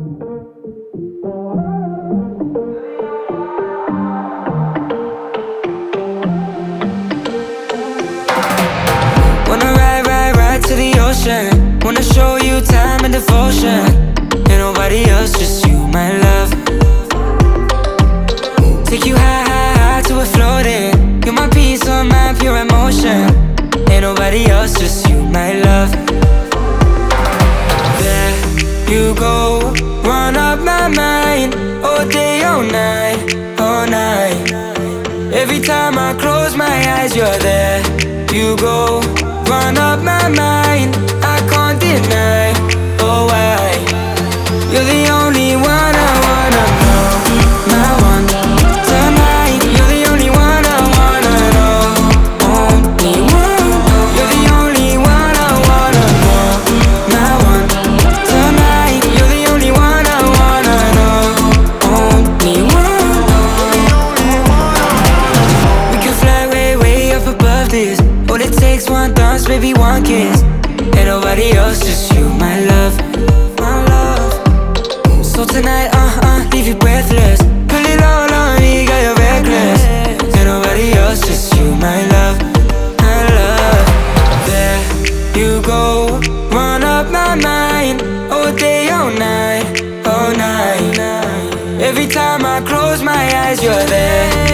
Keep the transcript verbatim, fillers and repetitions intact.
Wanna ride, ride, ride to the ocean. Wanna show you time and devotion. Ain't nobody else, just you, my love. Take you high, high, high till we're floating. You're my peace of mind, pure emotion. Ain't nobody else, just you, my love. There you go, run up my mind. All day, all night, all night. Every time I close my eyes, you're there. You go, run up my mind. I can't deny, oh why. You're the only one I wanna know, my one. Tonight, you're the only one I wanna know, only one. You're the only one I wanna know, my one. Tonight, you're the only one I wanna know, only one. We can fly way, way up above this. All it takes one dance, maybe one kiss. Ain't nobody else, just you, my love, my love. So tonight, uh-uh, leave you breathless. Pull it all on me, got you reckless. Ain't nobody else, just you, my love, my love. There you go, run up my mind. All day, all night, all night. Every time I close my eyes, you're there.